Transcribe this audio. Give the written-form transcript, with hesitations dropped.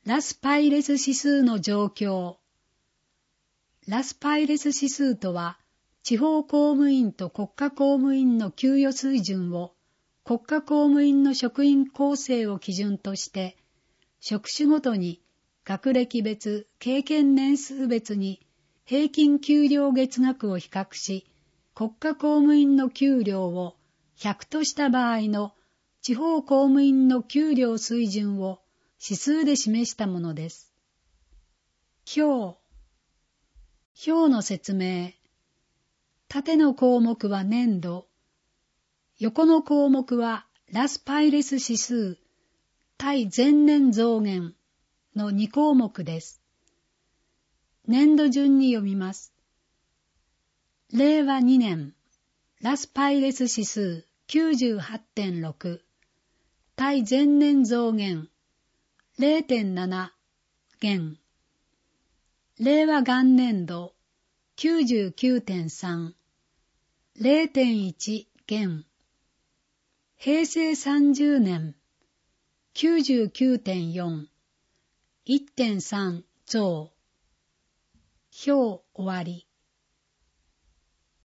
ラスパイレス指数の状況。ラスパイレス指数とは、地方公務員と国家公務員の給与水準を、国家公務員の職員構成を基準として、職種ごとに学歴別、経験年数別に平均給料月額を比較し、国家公務員の給料を100とした場合の地方公務員の給料水準を指数で示したものです。表の説明。縦の項目は年度、横の項目はラスパイレス指数、対前年増減の2項目です。年度順に読みます。令和2年、ラスパイレス指数 98.6、対前年増減 0.7 減。令和元年度 99.3、0.1 減。平成30年 99.4、1.3 増。表終わり。